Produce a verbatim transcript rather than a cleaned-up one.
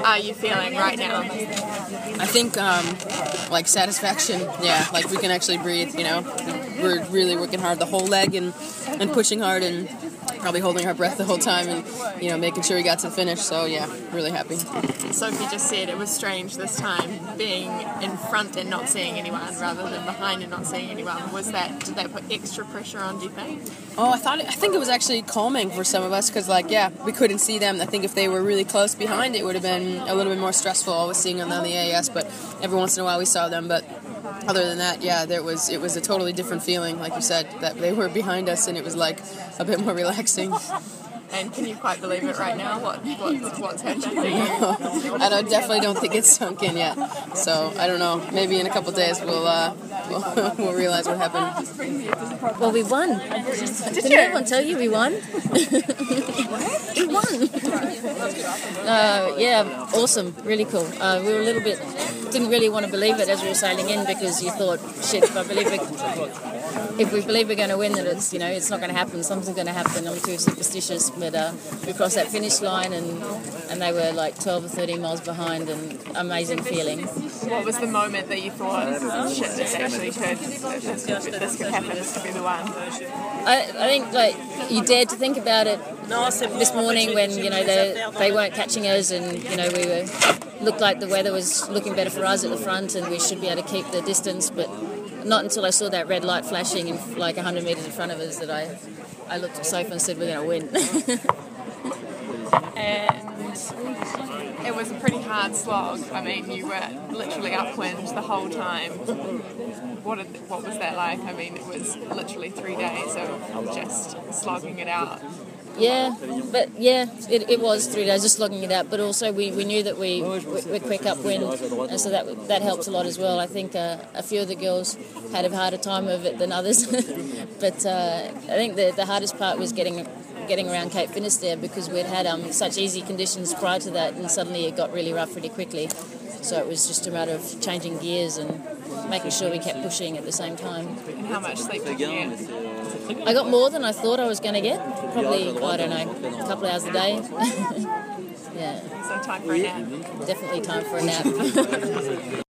are you feeling right now? I think, um, like, satisfaction, yeah, like we can actually breathe, you know. We're really working hard the whole leg and, and pushing hard and probably holding our breath the whole time and, you know, making sure we got to the finish. So, yeah, really happy. Sophie just said it was strange this time being in front and not seeing anyone rather than behind and not seeing anyone. Was that, did that put extra pressure on, do you think? Oh, I thought it, I think it was actually calming for some of us because, like, yeah, we couldn't see them. I think if they were really close behind, it would have been a little bit more stressful always seeing them on the A A S, but every once in a while we saw them. But other than that, yeah, there was it was a totally different feeling, like you said, that they were behind us and it was like a bit more relaxing. And can you quite believe it right now? What, what what's happening for you? I don't, definitely don't think it's sunk in yet. So I don't know. Maybe in a couple of days we'll uh, we'll, we'll realize what happened. Well, we won. Did Didn't you? everyone tell you we won? We won. Uh, yeah, awesome, really cool. Uh, we were a little bit, didn't really want to believe it as we were sailing in because you thought, shit, if I believe it, if we believe we're going to win, that it's, you know, it's not going to happen. Something's going to happen. I'm too superstitious. But uh, we crossed that finish line and and they were like twelve or thirteen miles behind, and amazing feeling. What was the moment that you thought, shit, this actually could, this could, this could happen, this could be the one? I, I think like you dared to think about it this morning when, you know, they they weren't catching us and, you know, we were looked like the weather was looking better for us at the front and we should be able to keep the distance, but not until I saw that red light flashing in like one hundred metres in front of us that I, I looked at Sophie and said, we're going to win. And it was a pretty hard slog. I mean, you were literally upwind the whole time. What did, what was that like? I mean, it was literally three days of just slogging it out. Yeah, but yeah, it, it was three days just slogging it out. But also we, we knew that we we're quick upwind, and so that that helps a lot as well. I think uh, a few of the girls had a harder time of it than others, but uh, I think the the hardest part was getting getting around Cape Finisterre because we'd had um, such easy conditions prior to that, and suddenly it got really rough really quickly. So it was just a matter of changing gears and making sure we kept pushing at the same time. And how much sleep did you get? I got more than I thought I was going to get. Probably, I don't know, a couple of hours a day. Yeah. So time for a nap. Definitely time for a nap.